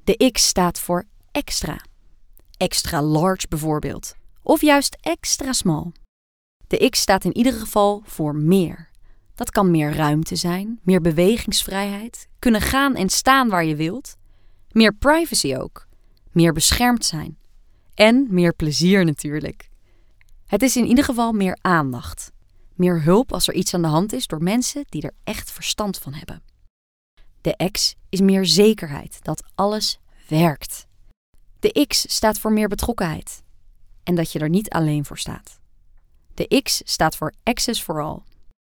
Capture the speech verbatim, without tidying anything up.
De X staat voor extra. Extra large bijvoorbeeld. Of juist extra small. De X staat in ieder geval voor meer. Dat kan meer ruimte zijn, meer bewegingsvrijheid, kunnen gaan en staan waar je wilt. Meer privacy ook. Meer beschermd zijn. En meer plezier natuurlijk. Het is in ieder geval meer aandacht. Meer hulp als er iets aan de hand is door mensen die er echt verstand van hebben. De X is meer zekerheid dat alles werkt. De X staat voor meer betrokkenheid. En dat je er niet alleen voor staat. De X staat voor Access for All.